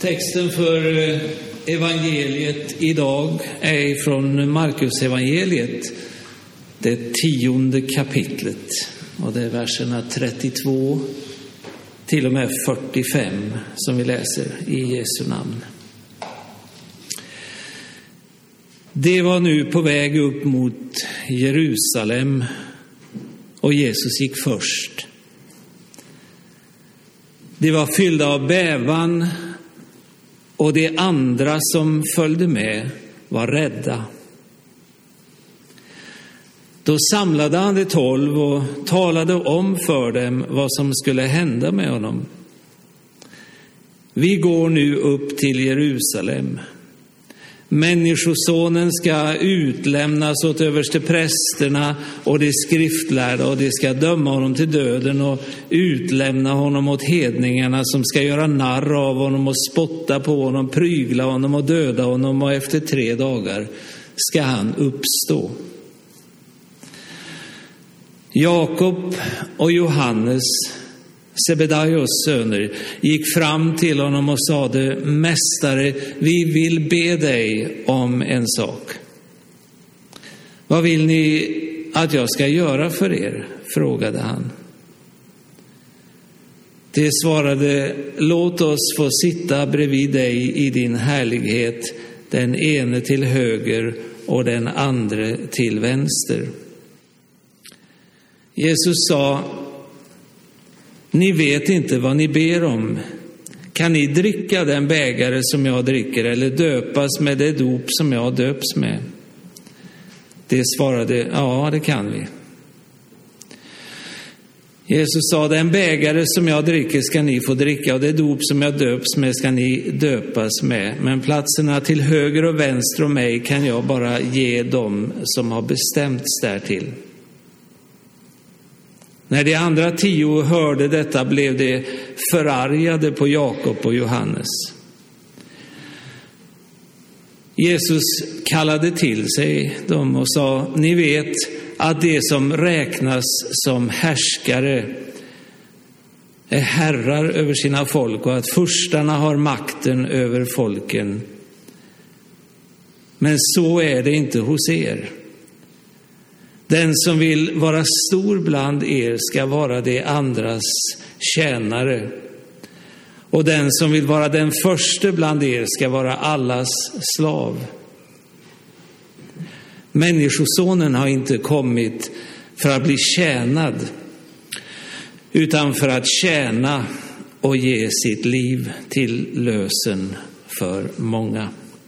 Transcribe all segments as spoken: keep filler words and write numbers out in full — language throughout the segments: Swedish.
Texten för evangeliet idag är från Markus evangeliet, det tionde kapitlet, och det är verserna trettiotvå till och med fyrtiofem som vi läser i Jesu namn. Det var nu på väg upp mot Jerusalem och Jesus gick först. De var fyllda av bävan och de andra som följde med var rädda. Då samlade han de tolv och talade om för dem vad som skulle hända med honom. Vi går nu upp till Jerusalem. Människosonen ska utlämnas åt översteprästerna och de skriftlärda, och de ska döma honom till döden och utlämna honom åt hedningarna som ska göra narr av honom och spotta på honom, prygla honom och döda honom, och efter tre dagar ska han uppstå. Jakob och Johannes, Sebedaios söner, gick fram till honom och sade: Mästare, vi vill be dig om en sak. Vad vill ni att jag ska göra för er? Frågade han. De svarade: Låt oss få sitta bredvid dig i din härlighet, den ene till höger och den andra till vänster. Jesus sa: Ni vet inte vad ni ber om. Kan ni dricka den bägare som jag dricker, eller döpas med det dop som jag döps med? De svarade: Ja, det kan vi. Jesus sa: Den bägare som jag dricker ska ni få dricka, och det dop som jag döps med ska ni döpas med. Men platserna till höger och vänster om mig kan jag bara ge dem som har bestämts därtill. När de andra tio hörde detta blev de förargade på Jakob och Johannes. Jesus kallade till sig dem och sa: Ni vet att det som räknas som härskare är herrar över sina folk, och att furstarna har makten över folken. Men så är det inte hos er. Den som vill vara stor bland er ska vara de andras tjänare, och den som vill vara den första bland er ska vara allas slav. Människosonen har inte kommit för att bli tjänad, utan för att tjäna och ge sitt liv till lösen för många.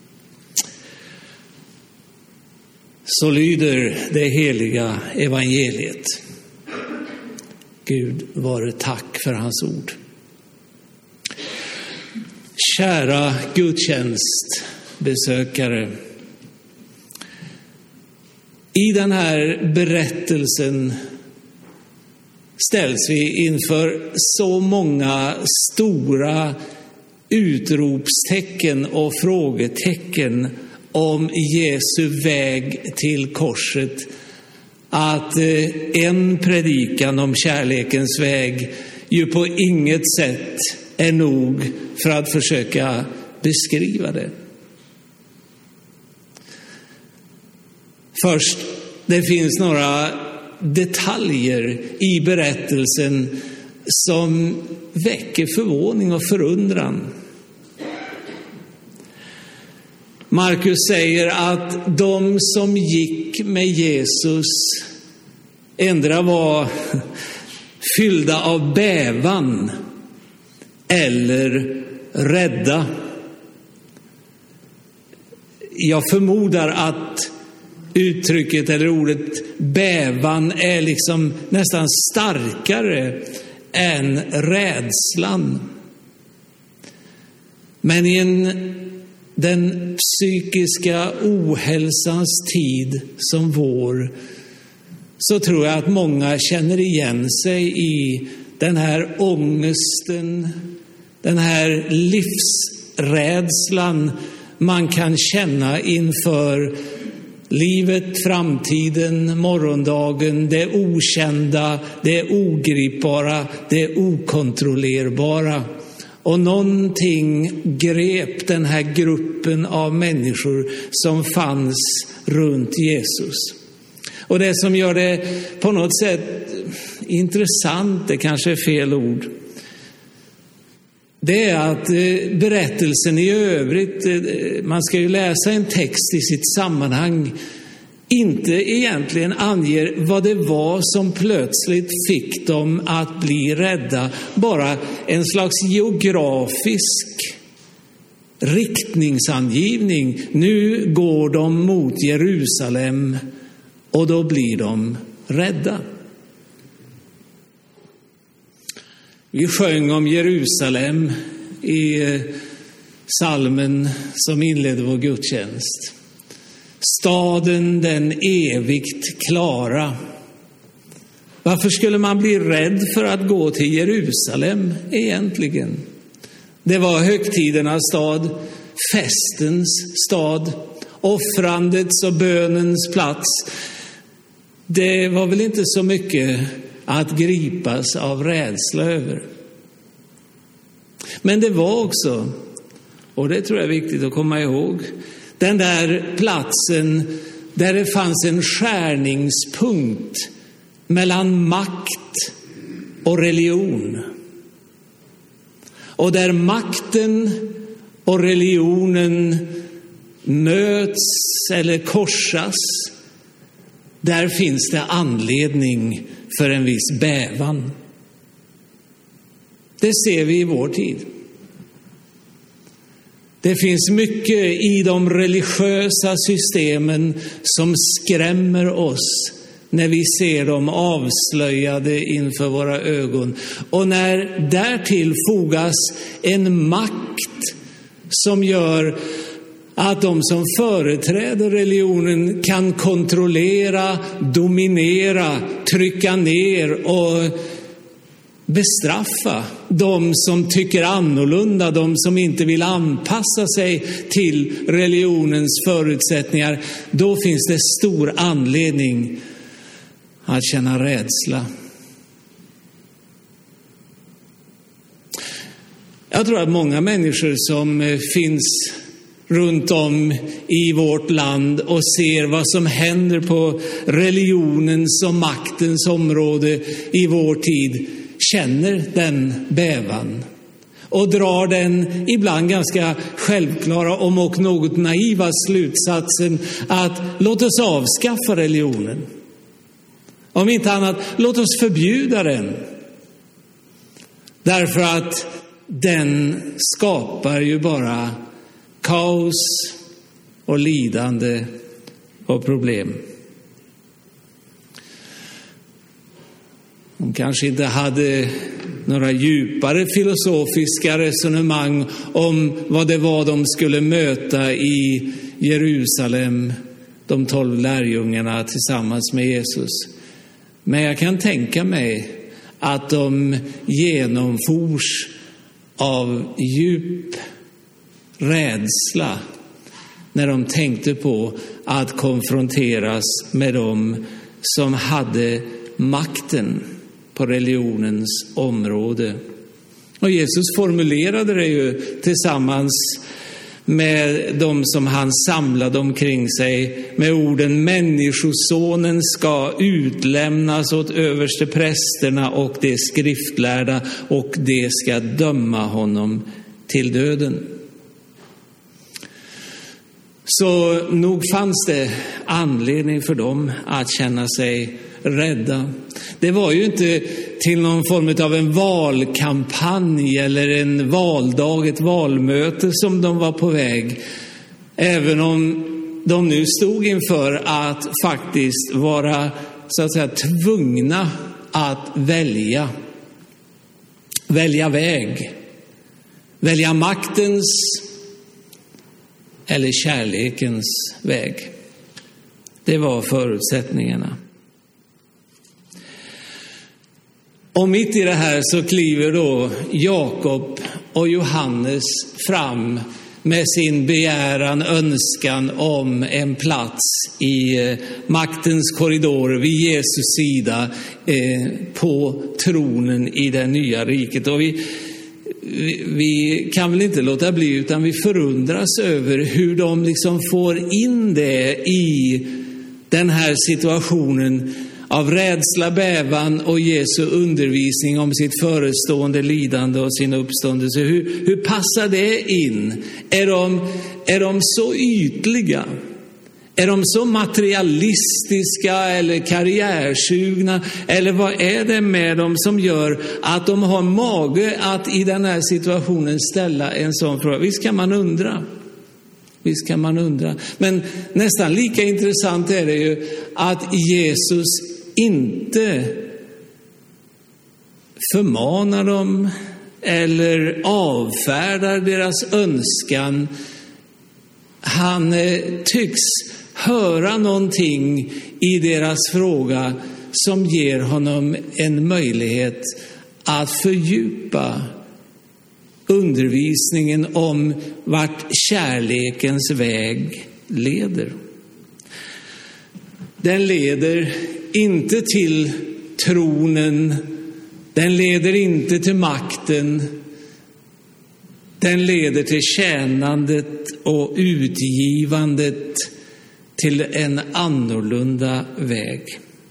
Så lyder det heliga evangeliet. Gud vare tack för hans ord. Kära gudstjänstbesökare, i den här berättelsen ställs vi inför så många stora utropstecken och frågetecken om Jesu väg till korset, att en predikan om kärlekens väg ju på inget sätt är nog för att försöka beskriva det. Först, det finns några detaljer i berättelsen som väcker förvåning och förundran. Markus säger att de som gick med Jesus ändra var fyllda av bävan eller rädda. Jag förmodar att uttrycket eller ordet bävan är liksom nästan starkare än rädslan. Men i en den psykiska ohälsans tid som vår, så tror jag att många känner igen sig i den här ångesten, den här livsrädslan man kan känna inför livet, framtiden, morgondagen, det okända, det ogripbara, det okontrollerbara. Och någonting grep den här gruppen av människor som fanns runt Jesus. Och det som gör det på något sätt intressant, det kanske är fel ord, det är att berättelsen i övrigt, man ska ju läsa en text i sitt sammanhang, inte egentligen anger vad det var som plötsligt fick dem att bli rädda. Bara en slags geografisk riktningsangivning. Nu går de mot Jerusalem och då blir de rädda. Vi sjöng om Jerusalem i psalmen som inledde vår gudstjänst. Staden den evigt klara. Varför skulle man bli rädd för att gå till Jerusalem egentligen? Det var högtidernas stad, festens stad, offrandets och bönens plats. Det var väl inte så mycket att gripas av rädsla över. Men det var också, och det tror jag är viktigt att komma ihåg, den där platsen där det fanns en skärningspunkt mellan makt och religion. Och där makten och religionen möts eller korsas, där finns det anledning för en viss bävan. Det ser vi i vår tid. Det finns mycket i de religiösa systemen som skrämmer oss när vi ser dem avslöjade inför våra ögon. Och när därtill fogas en makt som gör att de som företräder religionen kan kontrollera, dominera, trycka ner och bestraffa de som tycker annorlunda, de som inte vill anpassa sig till religionens förutsättningar, då finns det stor anledning att känna rädsla. Jag tror att många människor som finns runt om i vårt land och ser vad som händer på religionens och maktens område i vår tid känner den bävan och drar den ibland ganska självklara om och något naiva slutsatsen att låt oss avskaffa religionen. Om inte annat, låt oss förbjuda den. Därför att den skapar ju bara kaos och lidande och problem. De kanske inte hade några djupare filosofiska resonemang om vad det var de skulle möta i Jerusalem, de tolv lärjungarna tillsammans med Jesus. Men jag kan tänka mig att de genomfors av djup rädsla när de tänkte på att konfronteras med dem som hade makten på religionens område. Och Jesus formulerade det ju tillsammans med de som han samlade omkring sig med orden: människosonen ska utlämnas åt överste prästerna och de skriftlärda, och de ska döma honom till döden. Så nog fanns det anledning för dem att känna sig rädda. Det var ju inte till någon form av en valkampanj eller en valdag, ett valmöte som de var på väg. Även om de nu stod inför att faktiskt vara så att säga tvungna att välja. Välja väg. Välja maktens eller kärlekens väg. Det var förutsättningarna. Och mitt i det här så kliver då Jakob och Johannes fram med sin begäran, önskan om en plats i maktens korridor vid Jesus sida eh, på tronen i det nya riket. Och vi, vi, vi kan väl inte låta bli utan vi förundras över hur de liksom får in det i den här situationen av rädsla, bävan och Jesu undervisning om sitt förestående lidande och sin uppståndelse. Hur, hur passar det in? Är de, är de så ytliga? Är de så materialistiska eller karriärsugna? Eller vad är det med dem som gör att de har mage att i den här situationen ställa en sån fråga? Visst kan man undra. Visst kan man undra. Men nästan lika intressant är det ju att Jesus inte förmanar dem eller avfärdar deras önskan. Han tycks höra någonting i deras fråga som ger honom en möjlighet att fördjupa undervisningen om vart kärlekens väg leder. Den leder inte till tronen, den leder inte till makten, den leder till tjänandet och utgivandet till en annorlunda väg.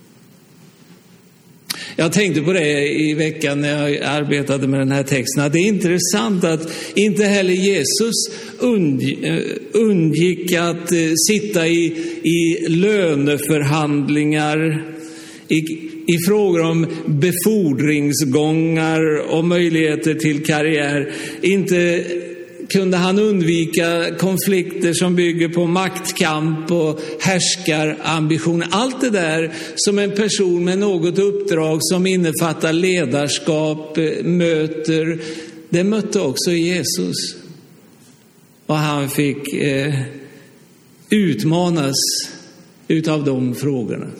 Jag tänkte på det i veckan när jag arbetade med den här texten. Det är intressant att inte heller Jesus undgick att sitta i, i löneförhandlingar, i, i frågor om befordringsgångar och möjligheter till karriär. Inte kunde han undvika konflikter som bygger på maktkamp och härskarambition. Allt det där som en person med något uppdrag som innefattar ledarskap möter, det mötte också Jesus. Och han fick eh, utmanas utav de frågorna.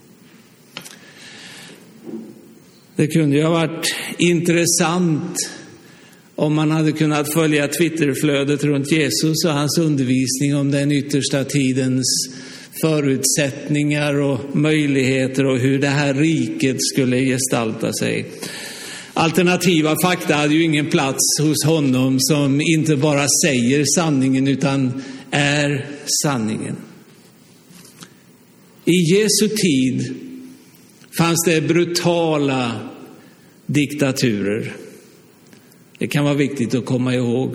Det kunde ju ha varit intressant om man hade kunnat följa Twitterflödet runt Jesus och hans undervisning om den yttersta tidens förutsättningar och möjligheter och hur det här riket skulle gestalta sig. Alternativa fakta hade ju ingen plats hos honom som inte bara säger sanningen utan är sanningen. I Jesu tid fanns det brutala diktaturer. Det kan vara viktigt att komma ihåg.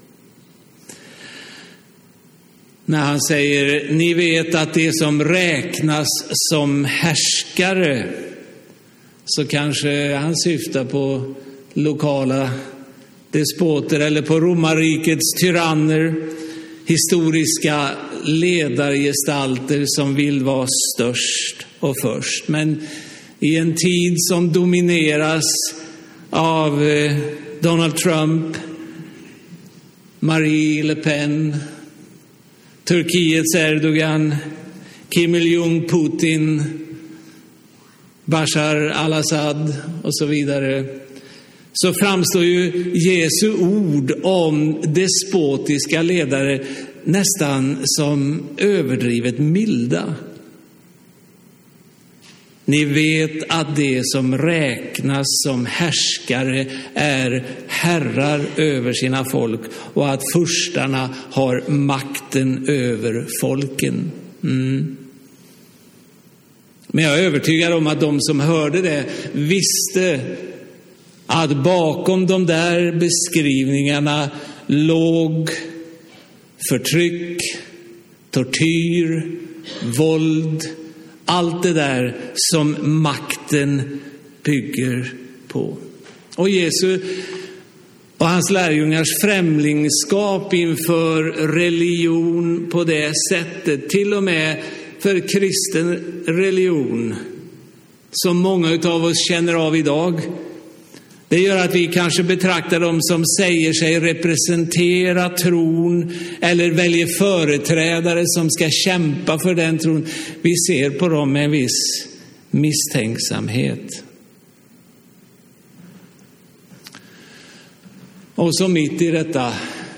När han säger, ni vet att det som räknas som härskare, så kanske han syftar på lokala despoter eller på romarrikets tyranner, historiska ledargestalter som vill vara störst och först. Men i en tid som domineras av Donald Trump, Marie Le Pen, Turkiets Erdogan, Kim Il-Jung, Putin, Bashar al-Assad och så vidare, så framstår ju Jesu ord om despotiska ledare nästan som överdrivet milda. Ni vet att det som räknas som härskare är herrar över sina folk och att furstarna har makten över folken. Mm. Men jag är övertygad om att de som hörde det visste att bakom de där beskrivningarna låg förtryck, tortyr, våld, allt det där som makten bygger på. Och Jesu och hans lärjungars främlingskap inför religion på det sättet, till och med för kristen religion, som många av oss känner av idag, det gör att vi kanske betraktar dem som säger sig representera tron eller väljer företrädare som ska kämpa för den tron. Vi ser på dem med en viss misstänksamhet. Och så mitt i detta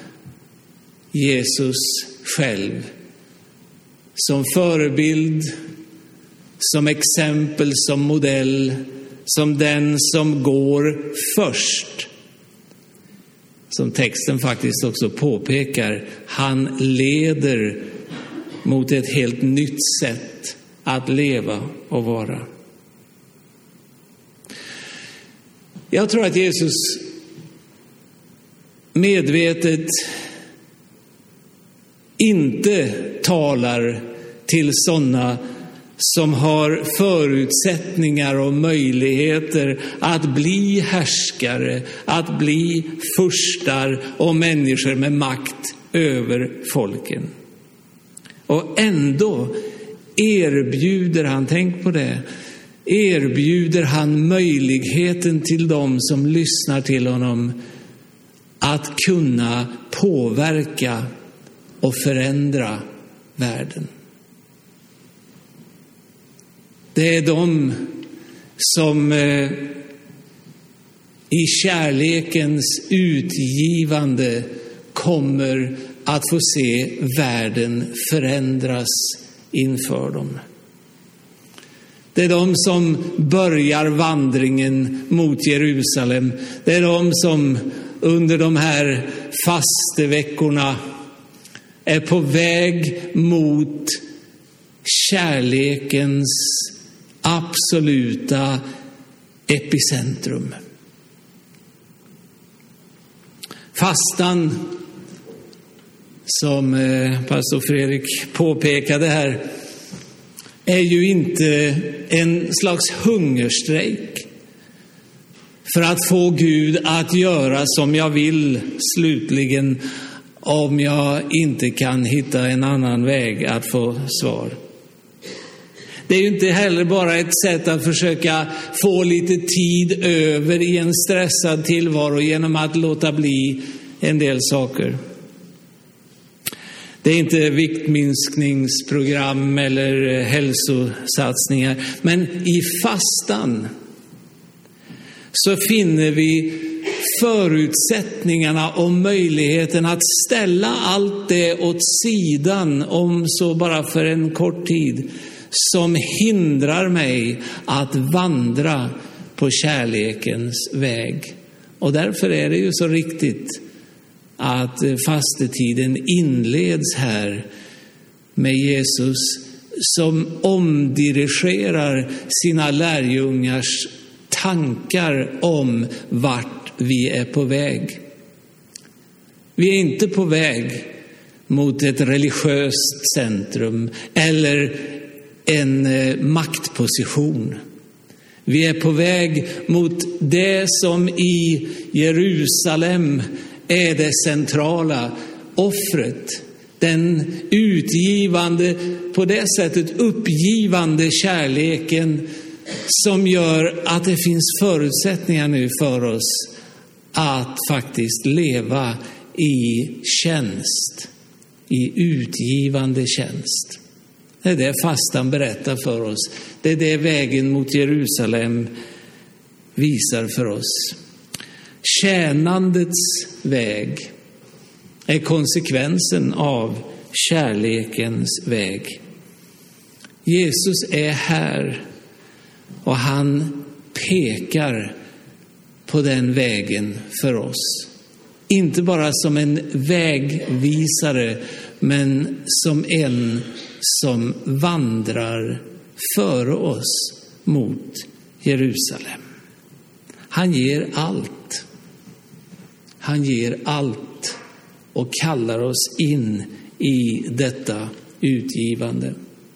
Jesus själv som förebild, som exempel, som modell, som den som går först. som texten faktiskt också påpekar, han leder mot ett helt nytt sätt att leva och vara. Jag tror att Jesus medvetet inte talar till sådana som har förutsättningar och möjligheter att bli härskare, att bli furstar och människor med makt över folken. Och ändå erbjuder han, tänk på det, erbjuder han möjligheten till dem som lyssnar till honom att kunna påverka och förändra världen. Det är de som eh, i kärlekens utgivande kommer att få se världen förändras inför dem. Det är de som börjar vandringen mot Jerusalem. Det är de som under de här fasteveckorna är på väg mot kärlekens absoluta epicentrum. Fastan, som pastor Fredrik påpekade här, är ju inte en slags hungerstrejk för att få Gud att göra som jag vill slutligen, om jag inte kan hitta en annan väg att få svar. Det är ju inte heller bara ett sätt att försöka få lite tid över i en stressad tillvaro genom att låta bli en del saker. Det är inte viktminskningsprogram eller hälsosatsningar. Men i fastan så finner vi förutsättningarna och möjligheten att ställa allt det åt sidan, om så bara för en kort tid, som hindrar mig att vandra på kärlekens väg. Och därför är det ju så riktigt att fastetiden inleds här med Jesus som omdirigerar sina lärjungars tankar om vart vi är på väg. Vi är inte på väg mot ett religiöst centrum eller en maktposition. Vi är på väg mot det som i Jerusalem är det centrala, offret. Den utgivande, på det sättet uppgivande kärleken som gör att det finns förutsättningar nu för oss att faktiskt leva i tjänst, i utgivande tjänst. Det är det fastan berättar för oss. Det är det vägen mot Jerusalem visar för oss. Tjänandets väg är konsekvensen av kärlekens väg. Jesus är här och han pekar på den vägen för oss. Inte bara som en vägvisare, men som en som vandrar före oss mot Jerusalem. Han ger allt. Han ger allt och kallar oss in i detta utgivande.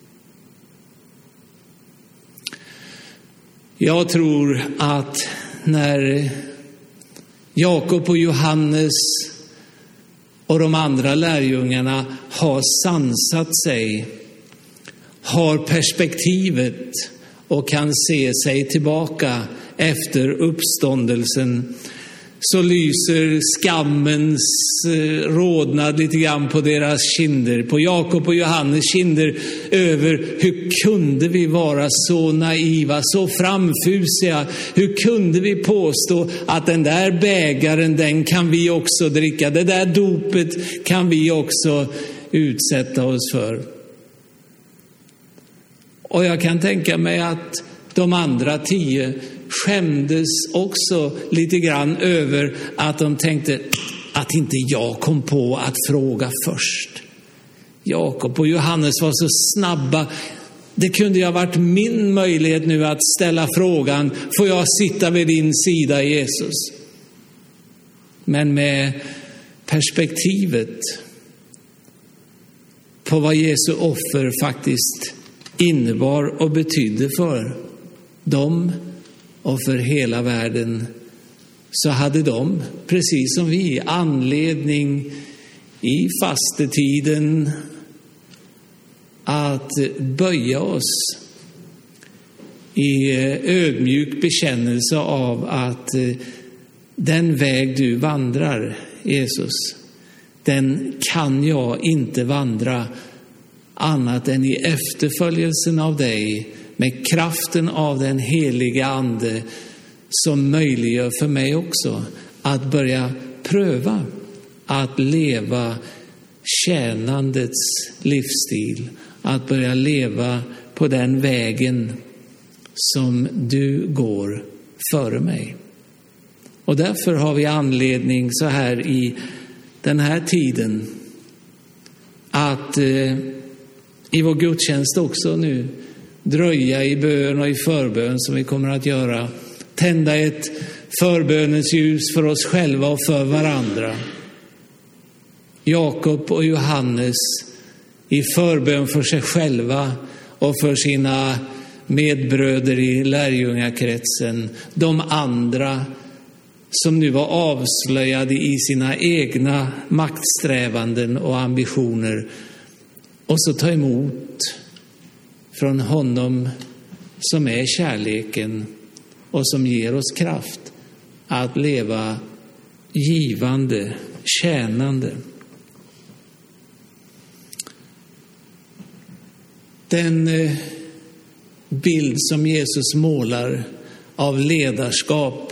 Jag tror att när Jakob och Johannes och de andra lärjungarna har sansat sig, har perspektivet och kan se sig tillbaka efter uppståndelsen, så lyser skammens rodnad lite grann på deras kinder, på Jakob och Johannes kinder, över hur kunde vi vara så naiva, så framfusiga, hur kunde vi påstå att den där bägaren, den kan vi också dricka, det där dopet kan vi också utsätta oss för. Och jag kan tänka mig att de andra tio skämdes också lite grann över att de tänkte, att inte jag kom på att fråga först. Jakob och Johannes var så snabba. Det kunde ju ha varit min möjlighet nu att ställa frågan: får jag sitta vid din sida, Jesus? Men med perspektivet på vad Jesu offer faktiskt innebar och betydde för dem och för hela världen, så hade de, precis som vi, anledning i fastetiden att böja oss i ödmjuk bekännelse av att den väg du vandrar, Jesus, den kan jag inte vandra annat än i efterföljelsen av dig, med kraften av den heliga ande som möjliggör för mig också att börja pröva att leva tjänandets livsstil, att börja leva på den vägen som du går före mig. Och därför har vi anledning så här i den här tiden att eh, i vår gudstjänst också nu dröja i bön och i förbön som vi kommer att göra. Tända ett förbönens ljus för oss själva och för varandra. Jakob och Johannes i förbön för sig själva och för sina medbröder i lärjungakretsen. De andra som nu var avslöjade i sina egna maktsträvanden och ambitioner. Och så ta emot från honom som är kärleken och som ger oss kraft att leva givande, tjänande. Den bild som Jesus målar av ledarskap,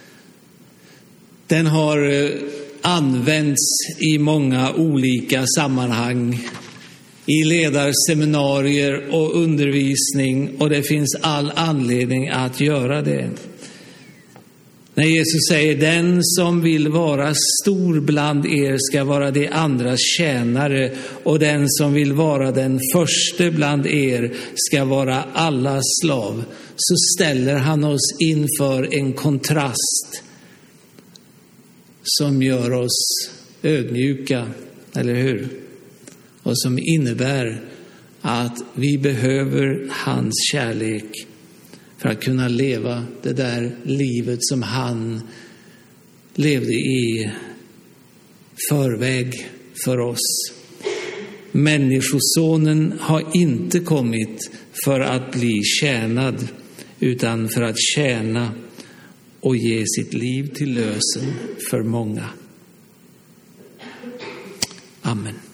den har använts i många olika sammanhang, i ledarseminarier och undervisning, och det finns all anledning att göra det. När Jesus säger: den som vill vara stor bland er ska vara de andras tjänare, och den som vill vara den första bland er ska vara allas slav, så ställer han oss inför en kontrast som gör oss ödmjuka, eller hur? Och som innebär att vi behöver hans kärlek för att kunna leva det där livet som han levde i förväg för oss. Människosonen har inte kommit för att bli tjänad, utan för att tjäna och ge sitt liv till lösen för många. Amen.